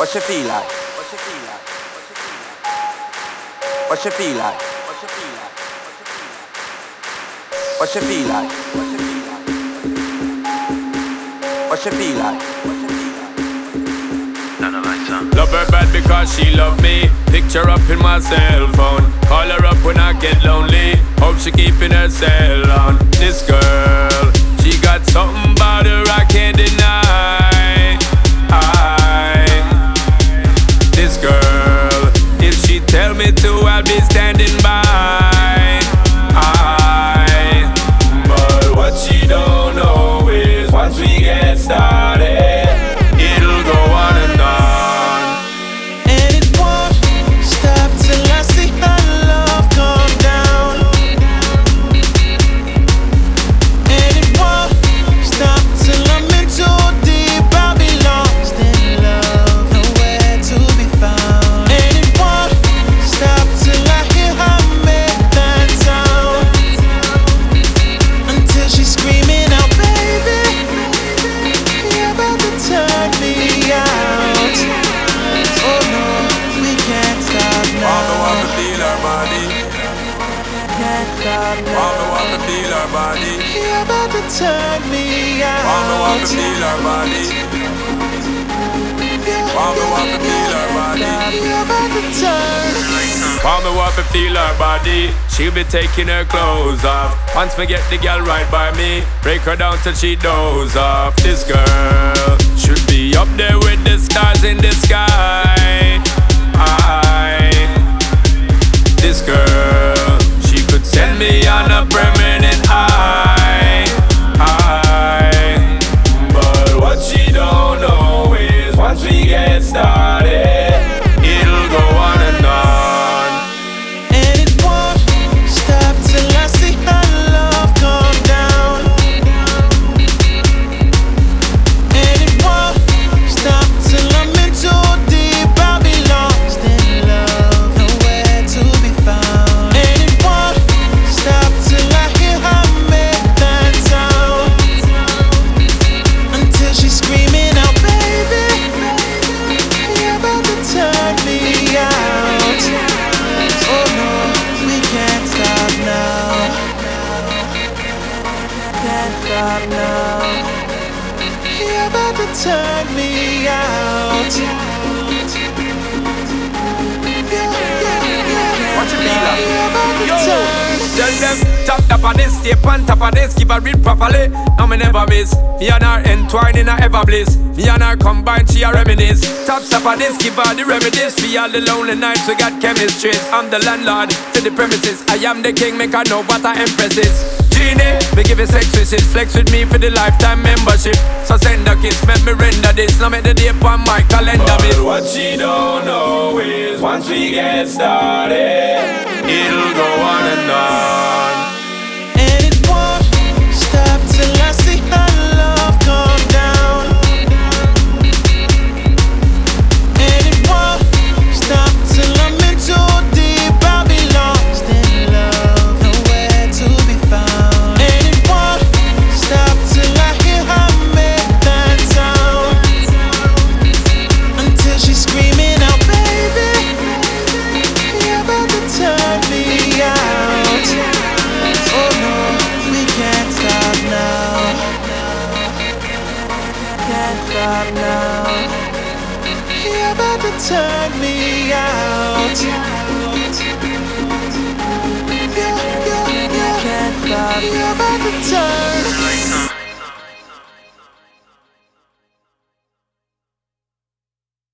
What you feel like? What you feel like? What you feel like? What you feel like? Love her bad because she love me. Picture up in my cell phone. Call her up when I get lonely. Hope she keeping her cell on. This girl, she got something about her I can't deny. This girl, if she tell me to, I'll be standing by. But what she don't know is once we get started, it'll go on and on. And it won't stop till I see her love come down. And it won't stop till I'm in too deep. I'll be lost in love, nowhere to be found. And it won't stop till I hear her make that sound, until she's screaming out, baby, you're about to turn me out. Oh no, we can't stop now. All the want to feel her body. Can't stop now. All the want to feel her body. You're about to turn me out. All the want to feel her body. All the want to feel her body. You're about to turn. All me want to feel her body. She'll be taking her clothes off. Once me get the girl right by me, break her down till she doze off. This girl should be up there with the stars in the sky. This girl, she could send me on a permanent high. But what she don't know is once we get started, it'll go on and on. And it won't stop till I see her love come down. And it won't stop till I'm in too deep. I'll be lost in love, nowhere to be found. And it won't stop till I hear her make that sound, until she's screaming out, baby, you're about to turn me out. Oh no, we can't stop now. Can't stop now. You're about to turn me out. What you feel like? You're about to turn. Tell them, top of this, step on top of this, give her read properly. No me never miss. Me and her entwine in a ever bliss. Me and her combine, she a reminisce. Top of this, give her the remedies. For all the lonely nights, we got chemistries. I'm the landlord to the premises. I am the king, make her know what her empress is. Genie, me give you sex wishes. Flex with me for the lifetime membership. So send a kiss, make me render this. Now make the day on my calendar. But what she don't know is once we get started, it'll go on and on. And it won't stop till I see her love come down. And it won't stop till I'm in too deep. I'll be lost in love, nowhere to be found. And it won't stop till I hear her make that sound, until she's screaming out, baby, you're about to turn me out. Oh no, we can't stop now. Can't stop now. You're about to turn me out. Can't stop. You're about to turn.